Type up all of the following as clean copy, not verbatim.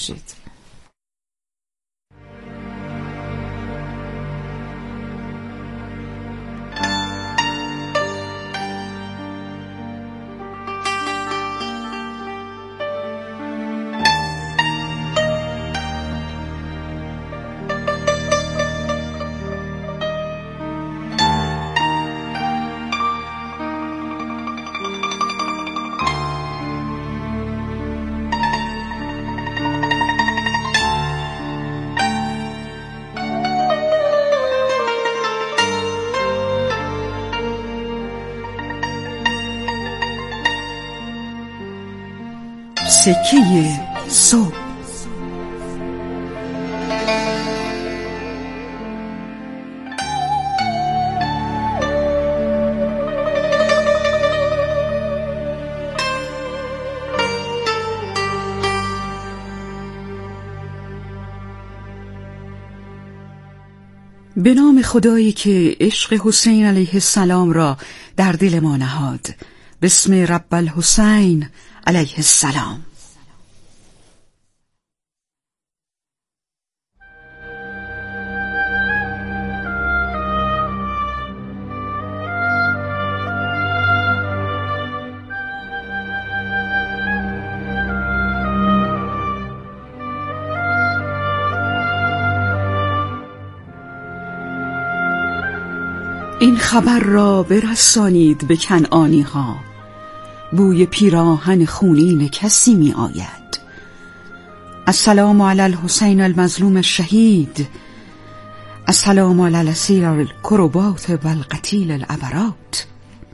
باشید. سکه صبح. به نام خدایی که عشق حسین علیه السلام را در دل ما نهاد. بسم رب الحسین علیه السلام. این خبر را برسانید به کنعانی ها، بوی پیراهن خونین کسی می آید. السلام علی الحسین المظلوم الشهید، السلام علی الاسیر الکربات و القتیل العبرات.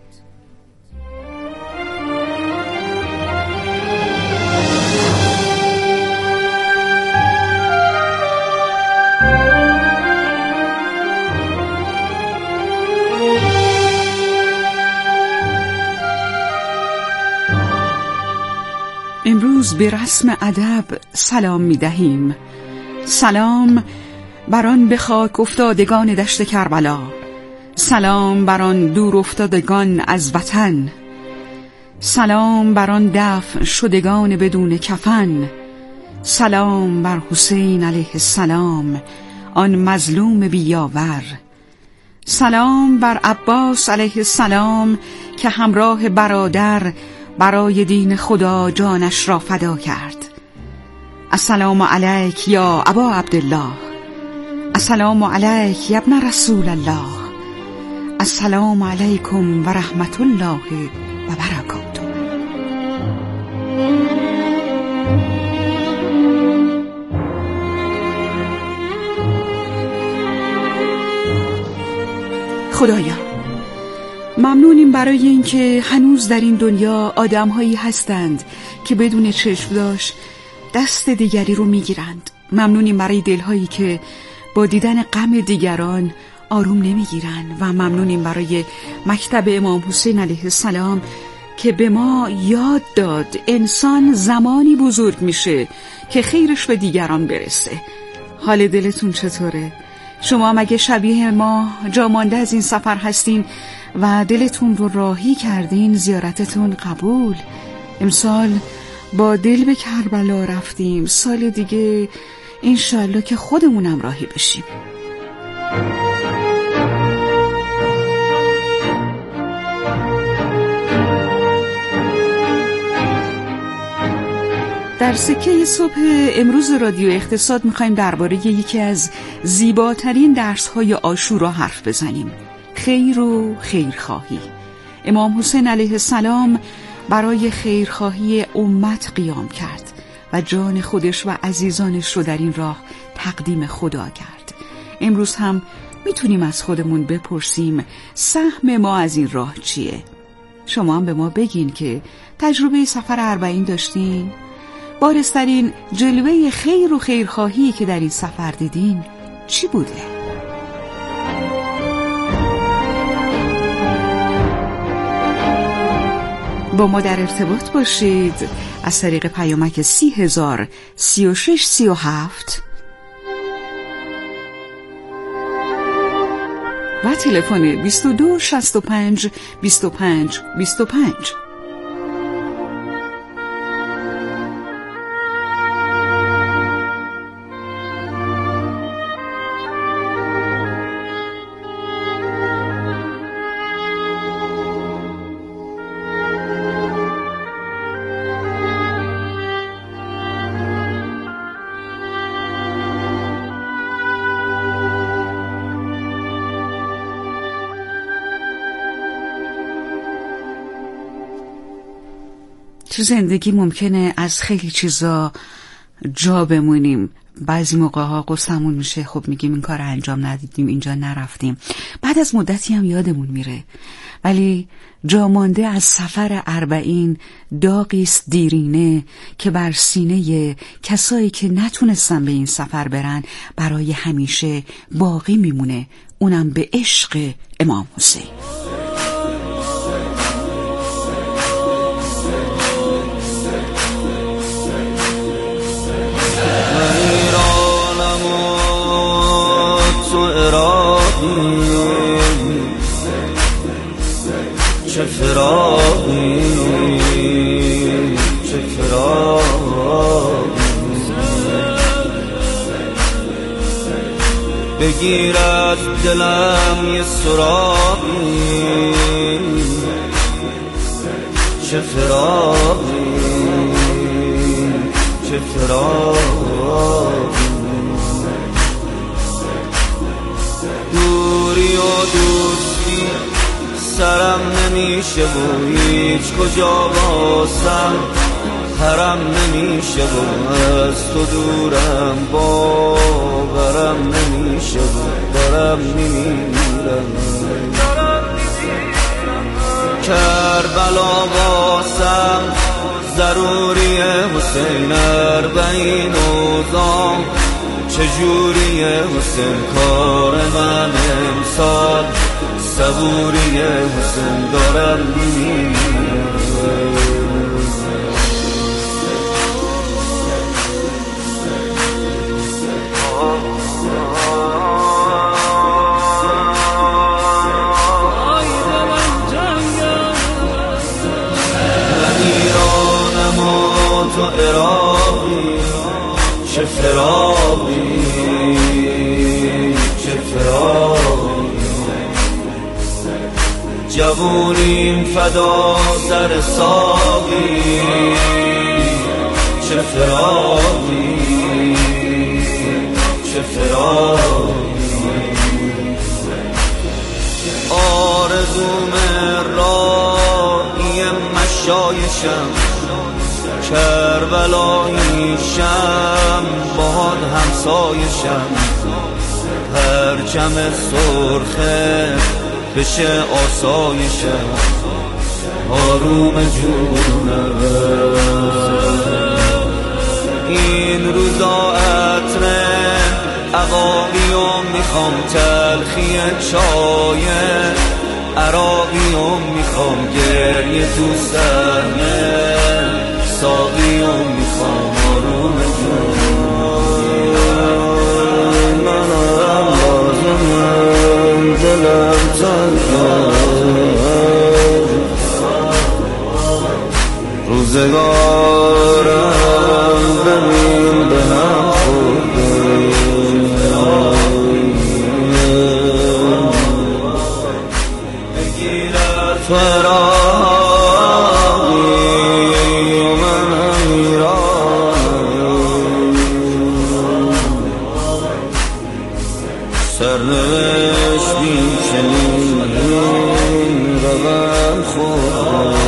امروز به رسم ادب سلام می دهیم. سلام بر آن به خاک افتادگان دشت کربلا، سلام بر آن دور افتادگان از وطن، سلام بر آن دفن شدگان بدون کفن، سلام بر حسین علیه السلام آن مظلوم بیاور، سلام بر عباس علیه السلام که همراه برادر برای دین خدا جانش را فدا کرد. السلام علیک یا ابا عبدالله، السلام علیک یا ابن رسول الله، السلام علیکم و رحمت الله و برکاته. خدایا ممنونیم برای اینکه هنوز در این دنیا آدم‌هایی هستند که بدون چشم داشت دست دیگری رو میگیرند. ممنونیم برای دل‌هایی که با دیدن غم دیگران آروم نمیگیرند و ممنونیم برای مکتب امام حسین علیه السلام که به ما یاد داد انسان زمانی بزرگ میشه که خیرش به دیگران برسه. حال دلتون چطوره؟ شما مگه شبیه ما جا مانده از این سفر هستین و دلتون رو راهی کردین؟ زیارتتون قبول. امسال با دل به کربلا رفتیم، سال دیگه انشالله که خودمونم راهی بشیم. در سکه صبح امروز رادیو اقتصاد میخوایم درباره یکی از زیباترین درس‌های عاشورا حرف بزنیم: خیر و خیرخواهی. امام حسین علیه السلام برای خیرخواهی امت قیام کرد و جان خودش و عزیزانش رو در این راه تقدیم خدا کرد. امروز هم میتونیم از خودمون بپرسیم سهم ما از این راه چیه؟ شما هم به ما بگین که تجربه سفر 40 داشتین؟ بارزترین جلوه خیر و خیرخواهی که در این سفر دیدین چی بوده؟ با ما در ارتباط باشید از طریق پیامک 30,000 3637 و تلفن 22 65 25 25. تو زندگی ممکنه از خیلی چیزا جا بمونیم. بعضی موقع ها قصه‌مون میشه، خب میگیم این کار انجام ندیدیم، اینجا نرفتیم. بعد از مدتی هم یادمون میره. ولی جا مانده از سفر 40 داغی است دیرینه که بر سینه کسایی که نتونستن به این سفر برن برای همیشه باقی میمونه، اونم به عشق امام حسین. چه فراقی چه فراقی بگیر از دلم یه سراغی چه فراقی چه فراقی دوری و دوستی سرم نمیشه و هیچ کجا باسم حرم نمیشه و از تو دورم باورم نمیشه و دارم میمیرم کربلا باسم ضروریه حسین 40 اوزام چجوریه حسین کار من امسال صبوریه حسین دارم میمیرم ایرانم و تو عراقی چه فراقی چه فراقی جوونیم فدا سر ساقی چه فراقی چه فراقی آرزوم راهی مشایشم کربلاییشم باهات همسایشم پرچم سرخه بشه آسایشم آروم جونم این روزا عطر عقاقیم میخوام تلخی چای عراقیم میخوام گریه تو صحنه ساقیم میخوام آروم جونم منم لازمم دلم روزگارم ببین به هم خورده بگیرد فراقی منم ایرانم سرنوشتیم چنین رقم خورده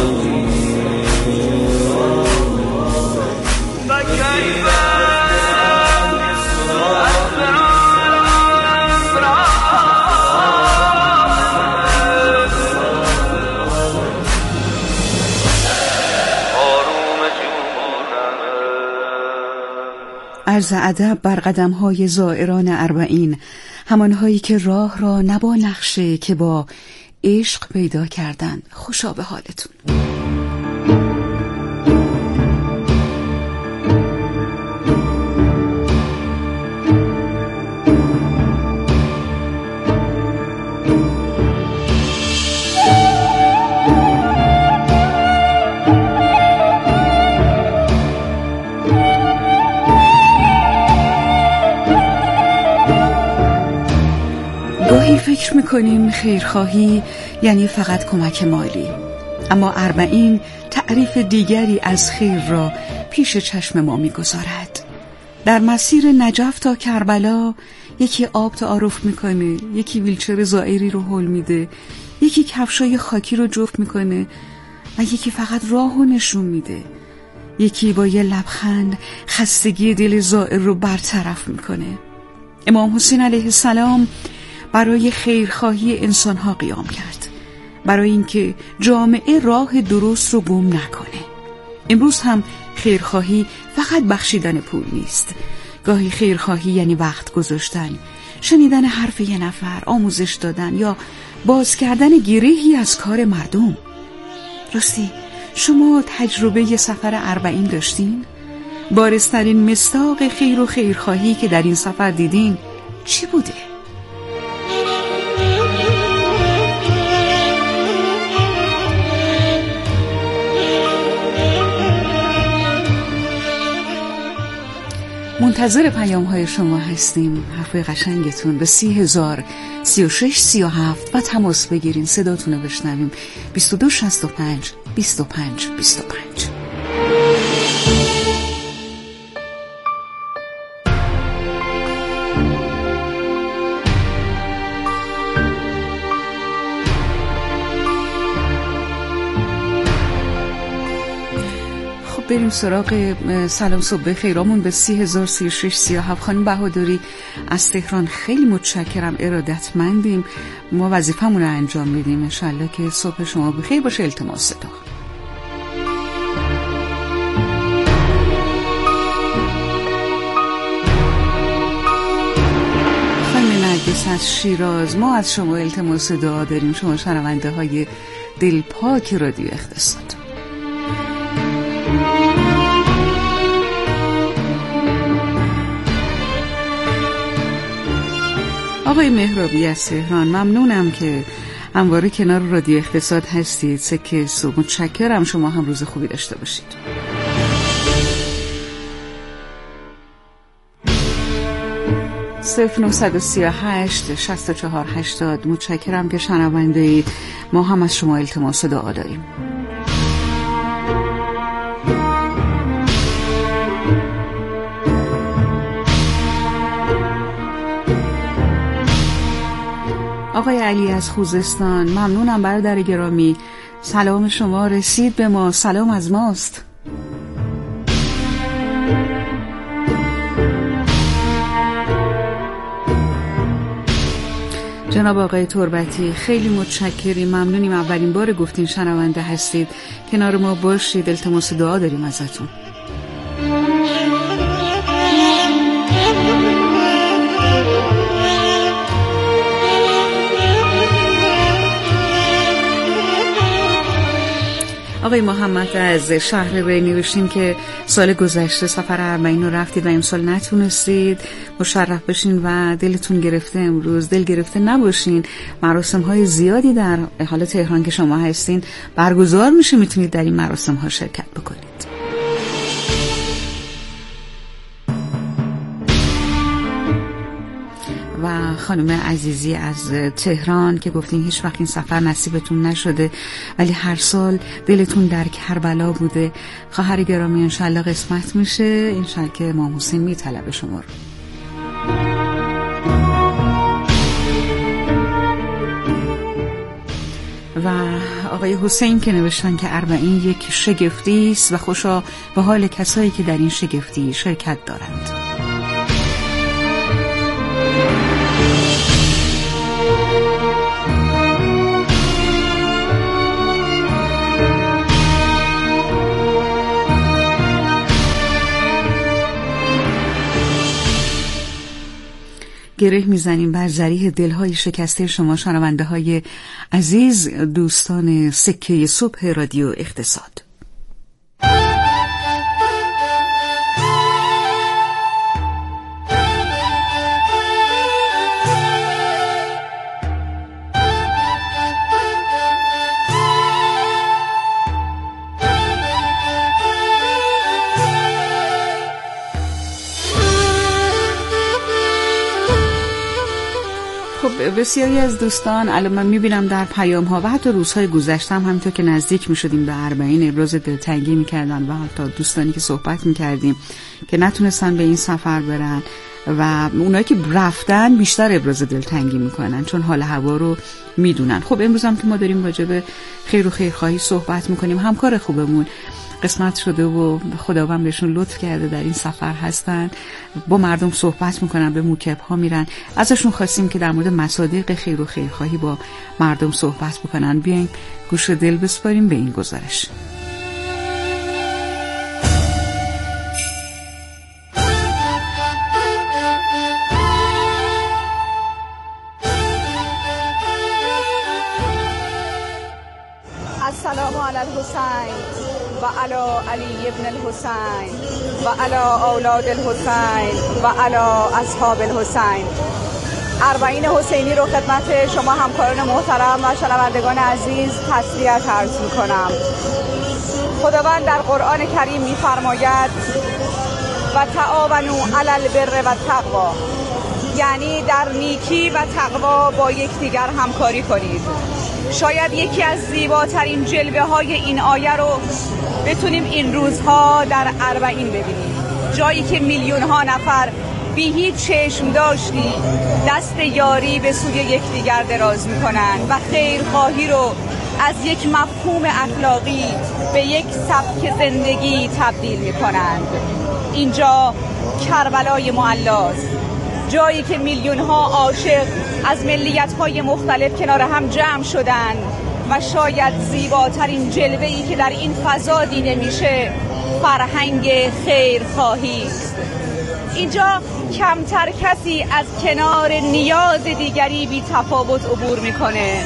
عرض ادب بر قدم‌های زائران 40، همانهایی که راه را نه با نقشه که با عشق پیدا کردن. خوشا به حالتون. گاهی فکر میکنیم خیرخواهی یعنی فقط کمک مالی، اما 40 تعریف دیگری از خیر را پیش چشم ما میگذارد. در مسیر نجف تا کربلا یکی آب تعارف میکنه، یکی ویلچر زائری رو هل میده، یکی کفشای خاکی رو جفت میکنه و یکی فقط راهو نشون میده. یکی با یه لبخند خستگی دل زائر رو برطرف میکنه. امام حسین علیه السلام برای خیرخواهی انسانها قیام کرد، برای اینکه جامعه راه درست رو گم نکنه. امروز هم خیرخواهی فقط بخشیدن پول نیست. گاهی خیرخواهی یعنی وقت گذاشتن، شنیدن حرف یه نفر، آموزش دادن یا باز کردن گرهی از کار مردم. راستی شما تجربه ی سفر 40 داشتین؟ بارزترین مصداق خیر و خیرخواهی که در این سفر دیدین چی بوده؟ منتظر پیام‌های شما هستیم. حرفای قشنگتون به 30,000 36 37 و تماس بگیرین، صداتون رو بشنویم. 22 65 25 25. بریم سراغ سلام صبح خیرامون به 30,000 36 37. خانم بهادری از تهران، خیلی متشکرم، ارادتمندیم. ما وظیفمون رو انجام میدیم. انشالله که صبح شما بخیر باشه. التماس صدا. خانم نرگس از شیراز، ما از شما التماس دعا داریم. شما شنونده های دلپاک رادیو اقتصاد. آقای مهرابی از تهران، ممنونم که همواره کنار رادیو اقتصاد هستید. سکه صبح، متشکرم. شما هم روز خوبی داشته باشید. صفر 938 64 80. متشکرم که شنونده اید. ما هم از شما التماس دعا داریم. آقای علی از خوزستان، ممنونم برادر گرامی. سلام شما رسید به ما، سلام از ماست. جناب آقای تربتی، خیلی متشکریم، ممنونیم. اولین بار گفتین شنونده هستید، کنار ما باشید. التماس دعا داریم ازتون. آقای محمد از شهر ری نوشتین که سال گذشته سفر 40 رو رفتید و امسال نتونستید. مشرف بشین و دلتون گرفته. امروز دل گرفته نباشین. مراسم های زیادی در حال تهران که شما هستین برگزار میشه، میتونید در این مراسم ها شرکت بکنید. و خانم عزیزی از تهران که گفتین هیچ وقت این سفر نصیبتون نشده ولی هر سال دلتون در کربلا بوده. خواهر گرامی، انشالله قسمت میشه، انشالله که امام حسین میطلبه شما رو. و آقای حسین که نوشتن که 40 یک شگفتی است و خوشا به حال کسایی که در این شگفتی شرکت دارند. گره میزنیم بر ضریح دلهای شکسته شما شنونده های عزیز، دوستان سکه صبح رادیو اقتصاد. بسیاری از دوستان الان من میبینم در پیام ها و حتی روزهای گذشته هم همینطور که نزدیک میشدیم به 40 ابراز دلتنگی میکردن و حتی دوستانی که صحبت میکردیم که نتونستن به این سفر برن و اونایی که رفتن بیشتر ابراز دلتنگی میکنن چون حال هوا رو میدونن. خب امروز هم که ما داریم راجع به خیر و خیرخواهی صحبت میکنیم، همکار خوبمون قسمت شده و خداوند بهشون لطف کرده در این سفر هستن، با مردم صحبت میکنن، به موکب‌ها میرن. ازشون خواستیم که در مورد مصادیق خیر و خیرخواهی با مردم صحبت بکنن. بیایم گوش دل بسپاریم به این گزارش. السلام علی الحسین و علی علی ابن الحسین و علی اولاد الحسین و علی اصحاب الحسین. اربعین حسینی رو خدمت شما همکاران محترم و شنوندگان عزیز تسلیت عرض می‌کنم. خداوند در قرآن کریم می‌فرماید و تعاونوا علی البر و التقوا، یعنی در نیکی و تقوا با یکدیگر همکاری کنید. شاید یکی از زیباترین جلوه های این آیه رو بتونیم این روزها در اربعین ببینیم، جایی که میلیون ها نفر بی هیچ چشم داشتی دست یاری به سوی یکدیگر دراز میکنن و خیرخواهی رو از یک مفهوم اخلاقی به یک سبک زندگی تبدیل میکنند. اینجا کربلای معلاست، جایی که میلیون ها عاشق از ملیت های مختلف کنار هم جمع شدن و شاید زیباترین جلوه‌ای که در این فضا دیده میشه فرهنگ خیرخواهی است. اینجا کمتر کسی از کنار نیاز دیگری بی تفاوت عبور میکنه.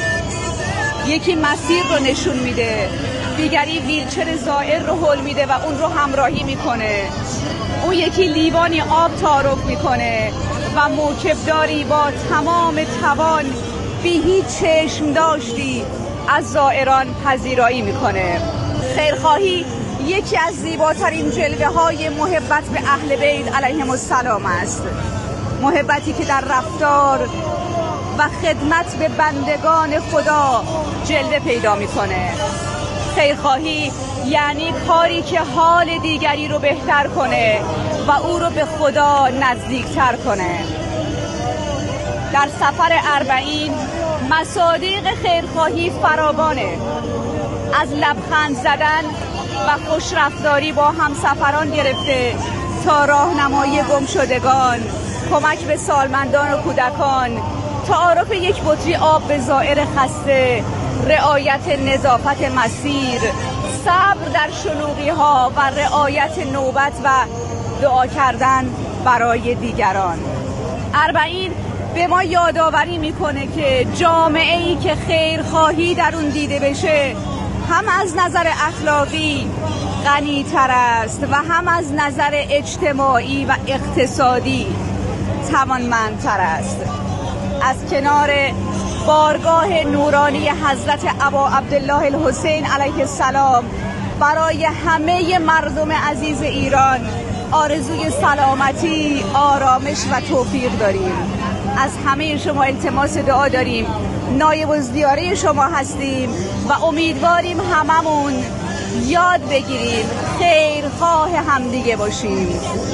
یکی مسیر رو نشون میده، دیگری ویلچر زائر رو هل میده و اون رو همراهی میکنه. اون یکی لیوانی آب تعارف میکنه و موکبداری با تمام توان بی هیچ چشم داشتی از زائران پذیرایی میکنه. خیرخواهی یکی از زیباترین جلوه های محبت به اهل بیت علیهم السلام است. محبتی که در رفتار و خدمت به بندگان خدا جلوه پیدا میکنه. خیرخواهی یعنی کاری که حال دیگری رو بهتر کنه و او رو به خدا نزدیکتر کنه. در سفر اربعین مصادیق خیرخواهی فراوانه، از لبخند زدن و خوشرفتاری با همسفران گرفته تا راهنمایی گمشدگان، کمک به سالمندان و کودکان، تعارف یک بطری آب به زائر خسته، رعایت نظافت مسیر، صبر در شلوغی ها و رعایت نوبت و دعا کردن برای دیگران. اربعین به ما یادآوری میکنه که جامعه ای که خیرخواهی در اون دیده بشه هم از نظر اخلاقی غنی تر است و هم از نظر اجتماعی و اقتصادی توانمندتر است. از کنار بارگاه نورانی حضرت ابا عبدالله الحسین علیه السلام برای همه مردم عزیز ایران آرزوی سلامتی، آرامش و توفیق داریم. از همه شما التماس دعا داریم. نایب الزیاره شما هستیم و امیدواریم هممون یاد بگیریم خیرخواه همدیگه باشیم.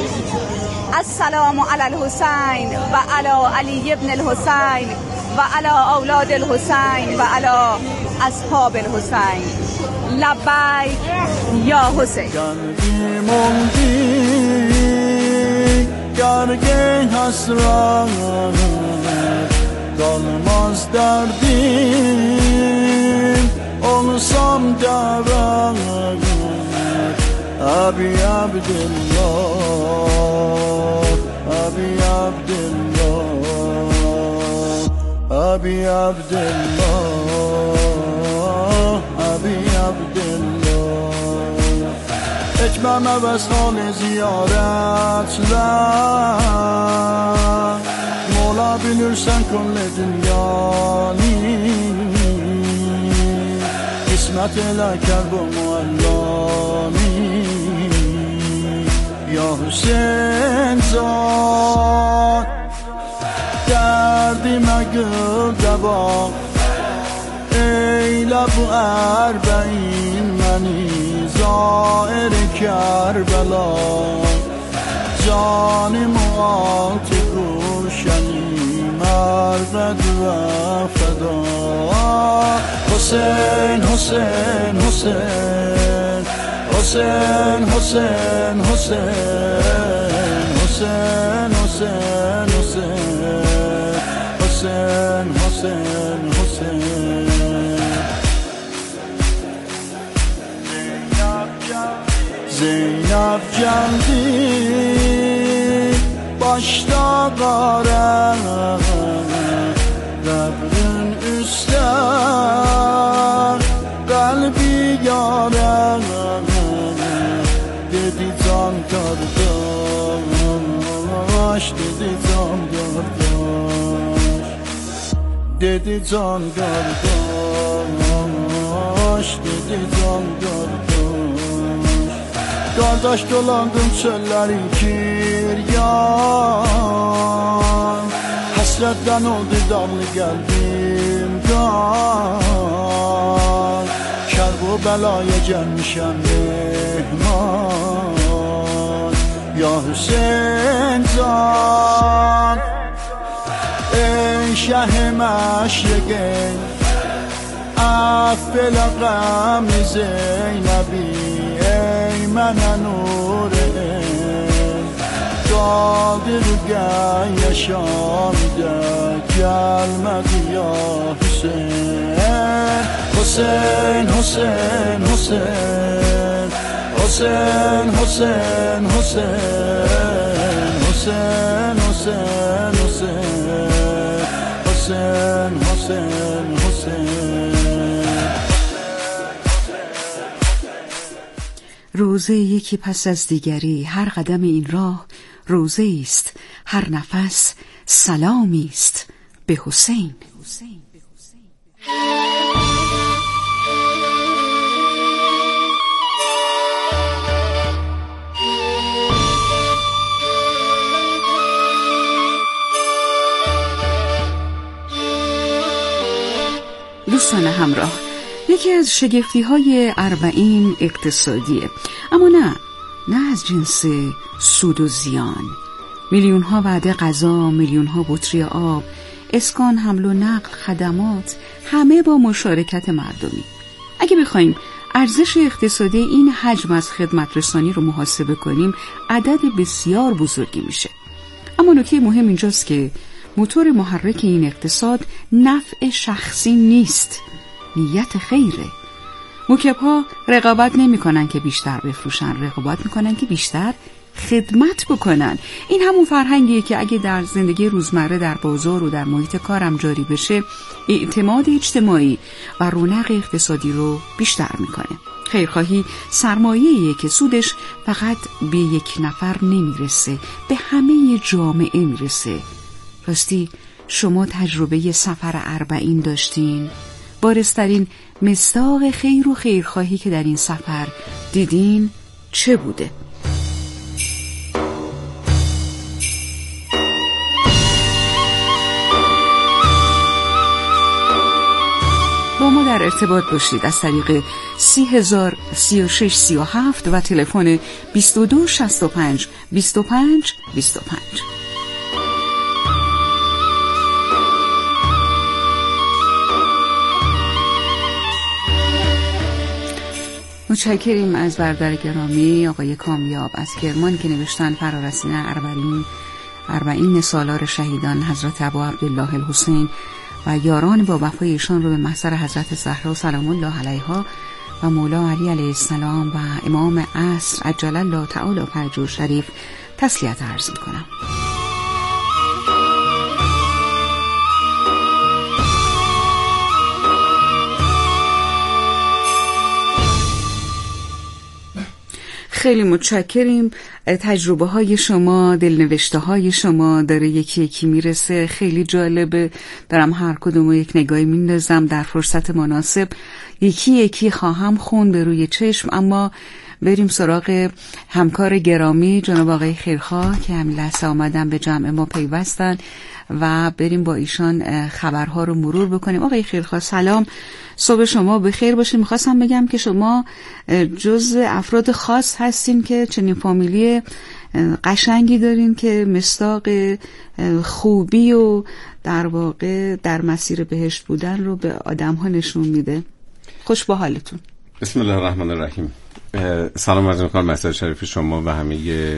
السلام علی الحسین و علی علی ابن الحسین و علی اولاد الحسین و علی اصحاب الحسین. لبیک یا حسین. Gerge hasret kalmaz derdim, olsam devam Abi Abdullah, Abi Abdullah, Abi Abdullah, Abi Abdullah. Ekmem əvəz xal ziyarətlər, mola bilirsən kulli dünyanı, İsmət elə kərb-ı muallani. Ya Hüseyin zat, dərdimə gül dəva, eylə bu ərbəyin məni زائر کربلا. جانم آتی گوشنی مرد و فدا. حسین حسین حسین حسین حسین حسین حسین حسین حسین حسین حسین Zeynep geldi başta kara Kabrin üstte kalbi yara Dedi can kardeş, dedi can kardeş Dedi can kardeş, dedi can kardeş Kardeş dolandım çölleri giryan Hasretten oldu damlı geldim kan Kerb o belaya gelmişem mehman Ya Hüseyin can Ey şeh-i meşriqin Affela gam-i Zeynebi Ey mənə nur Qadir qəyə Şamdə Gəlmədi ya Hüseyin Hüseyin, Hüseyin, Hüseyin Hüseyin, Hüseyin, Hüseyin Hüseyin, Hüseyin, Hüseyin Hüseyin, Hüseyin, Hüseyin روزه یکی پس از دیگری هر قدم این راه روزه است هر نفس سلامی است به حسین دوستان همراه یکی از شگفتی‌های 40 اقتصادیه اما نه از جنس سود و زیان میلیون‌ها وعده غذا میلیون‌ها بطری آب اسکان حمل و نقل خدمات همه با مشارکت مردمی اگه بخوایم ارزش اقتصادی این حجم از خدمت رسانی رو محاسبه کنیم عدد بسیار بزرگی میشه اما نکته مهم اینجاست که موتور محرک این اقتصاد نفع شخصی نیست نیت خیره موکب‌ها رقابت نمی‌کنن که بیشتر بفروشن رقابت می‌کنن که بیشتر خدمت بکنن این همون فرهنگیه که اگه در زندگی روزمره در بازار و در محیط کارم جاری بشه اعتماد اجتماعی و رونق اقتصادی رو بیشتر می‌کنه خیرخواهی سرمایه‌ایه که سودش فقط به یک نفر نمیرسه به همه جامعه میرسه راستی شما تجربه سفر 40 داشتین؟ بارزترین مصداق خیر و خیرخواهی که در این سفر دیدین چه بوده؟ با ما در ارتباط باشید از طریق 30,000 36 37 و تلفن 22 65 25 25. متشکریم از برادر گرامی آقای کامیاب از کرمان که نوشتن فرارسیدن 40 سالار شهیدان حضرت ابا عبدالله الحسین و یاران با وفای ایشان رو به محضر حضرت زهرا سلام الله علیها و مولا علی علیه السلام و امام عصر عجل الله تعالی فرجه شریف تسلیت عرض می‌کنم. خیلی متشکریم. تجربه های شما، دلنوشته های شما داره یکی یکی میرسه. خیلی جالبه. دارم هر کدومو یک نگاهی میندازم در فرصت مناسب یکی یکی خواهم خوند به روی چشم. اما بریم سراغ همکار گرامی جناب آقای خیرخواه که همین لحظه آمدن به جمع ما پیوستن و بریم با ایشان خبرها رو مرور بکنیم. آقای خیرخواه سلام، صبح شما بخیر باشه. میخواستم بگم که شما جز افراد خاص هستین که چنین فامیلی قشنگی دارین که مصداق خوبی و در واقع در مسیر بهشت بودن رو به آدم ها نشون میده. خوش با حالتون. بسم الله الرحمن الرحیم. سلام عرض می‌کنم مسعود شریف شما و همه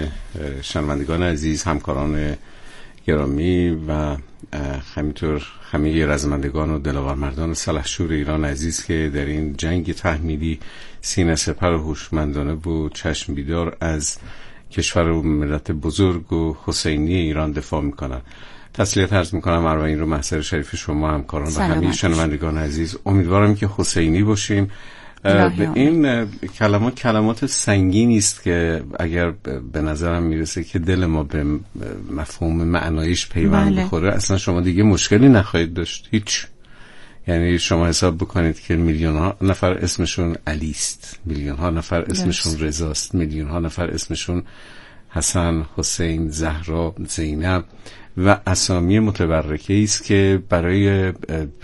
شنوندگان عزیز، همکاران گرامی و همینطور همه رزمندگان و دلاور مردان سلحشور ایران عزیز که در این جنگ تحمیلی سینه سپر و هوشمندانه و چشم بیدار از کشور و ملت بزرگ و حسینی ایران دفاع میکنن. تسلیت عرض میکنم ارواحین رو محضر شریف شما، همکاران و همه شنوندگان عزیز. امیدوارم که حسینی باشیم. به این کلمات سنگینی است که اگر به نظرم میرسه که دل ما به مفهوم معنایش پیوند بخوره، اصلا شما دیگه مشکلی نخواهید داشت، هیچ. یعنی شما حساب بکنید که میلیون ها نفر اسمشون علی است، میلیون ها نفر اسمشون رضا است، میلیون ها نفر اسمشون حسن، حسین، زهرا، زینب و اسامی متبرکه است که برای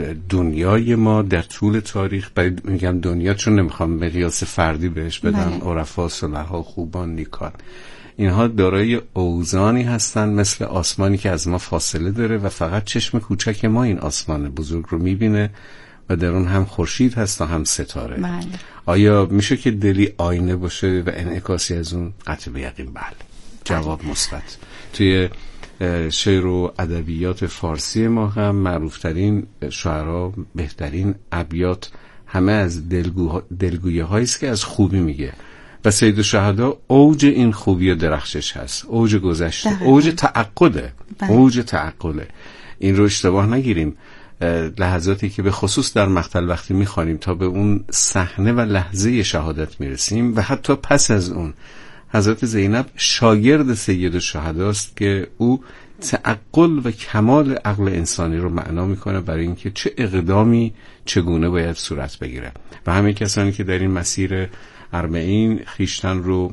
دنیای ما در طول تاریخ، میگم دنیا چون نمیخوام به قیاس فردی بهش بدم، عرفا، صلحا، خوبان، نیکان، اینها دارای اوزانی هستن مثل آسمانی که از ما فاصله داره و فقط چشم کوچک ما این آسمان بزرگ رو میبینه و در اون هم خورشید هست و هم ستاره. آیا میشه که دلی آینه باشه و انعکاسی از اون؟ قطع به یقین بله. جواب مثبت. توی شعر و ادبیات فارسی ما هم معروفترین شاعرها، بهترین ابیات همه از دلگویه هایی است که از خوبی میگه و سید الشهدا اوج این خوبی و درخشش هست، اوج گذشته، اوج تعقله، اوج تعقله. این رو اشتباه نگیریم. لحظاتی که به خصوص در مقتل وقتی میخوانیم تا به اون صحنه و لحظه شهادت میرسیم و حتی پس از اون، حضرت زینب شاگرد سید الشهدا است که او تعقل و کمال عقل انسانی رو معنا میکنه برای اینکه چه اقدامی چگونه باید صورت بگیره. و همه کسانی که در این مسیر اربعین خیشتن رو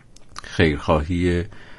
خیرخواهی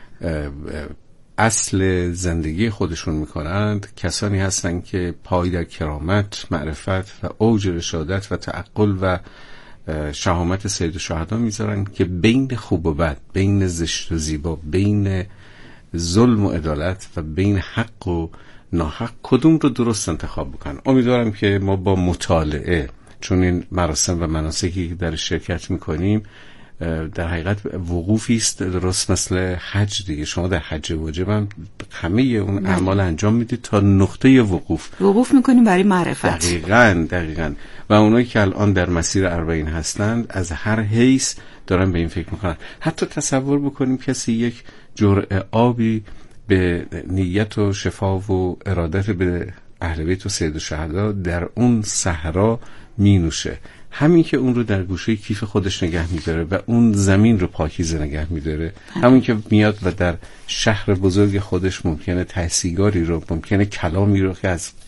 اصل زندگی خودشون میکنند، کسانی هستند که پای در کرامت، معرفت و اوج رشادت و تعقل و شهامت سید الشهدا میذارن که بین خوب و بد، بین زشت و زیبا، بین ظلم و عدالت و بین حق و ناحق کدوم رو درست انتخاب بکنن. امیدوارم که ما با مطالعه، چون این مراسم و مناسکی که در شرکت میکنیم در حقیقت وقوفی است، درست مثل حج دیگه. شما در حج واجب هم همه اون اعمال انجام میدید تا نقطه وقوف میکنیم برای معرفت. دقیقاً. و اونایی که الان در مسیر اربعین هستند از هر حیث دارن به این فکر میکنن. حتی تصور بکنیم کسی یک جرعه آبی به نیت و شفا و ارادت به اهل بیت و سید الشهدا در اون صحرا می نوشه، همین که اون رو در گوشه کیف خودش نگه می‌داره و اون زمین رو پاکیزه نگه می‌داره، همین که میاد و در شهر بزرگ خودش ممکنه تحصیلگاری رو، ممکنه کلامی رو که از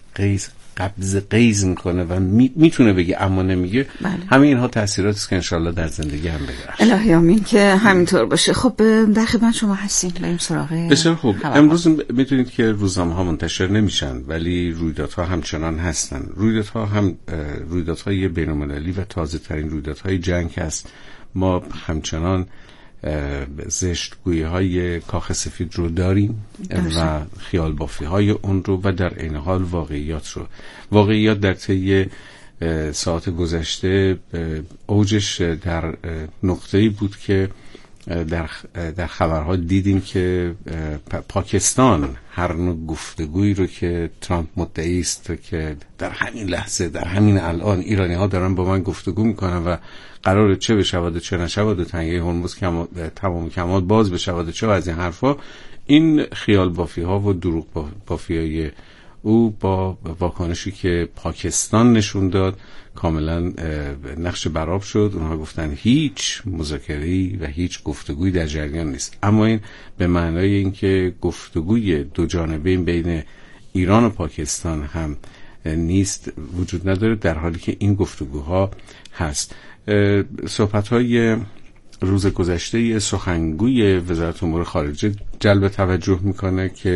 قبض میکنه و میتونه بگه اما نمیگه. همه اینها تاثیراتی است که انشالله در زندگی هم بگذاره. الهی آمین که همینطور باشه. خب در خدمت شما هستیم، بریم سراغ. بسیار خوب. امروز میدونید که روزنامه‌ها منتشر نمیشن ولی رویدادها همچنان هستن. رویدادها هم رویدادهای بین‌المللی و تازه ترین رویدادهای جنگ هست. ما همچنان زشتگویی های کاخ سفید رو داریم و خیال بافی های اون رو و در این حال واقعیات در طی ساعت گذشته اوجش در نقطه‌ای بود که در خبرها دیدیم که پاکستان هر نوع گفتگویی رو که ترامپ مدعی است که در همین لحظه، در همین الان ایرانی ها دارن با من گفتگو میکنن و قراره چه بشود و چه نشود و تنگه هرمز تمام کمال باز بشود و چه از این حرفا، این خیال بافی ها و دروغ بافی های او با واکنشی که پاکستان نشون داد کاملا نقش برآب شد. اونها گفتن هیچ مذاکره‌ای و هیچ گفتگویی در جریان نیست، اما این به معنای اینکه گفتگوی دو جانبه بین ایران و پاکستان هم نیست وجود نداره، در حالی که این گفتگوها هست. صحبت‌های روز گذشته سخنگوی وزارت امور خارجه جلب توجه میکنه که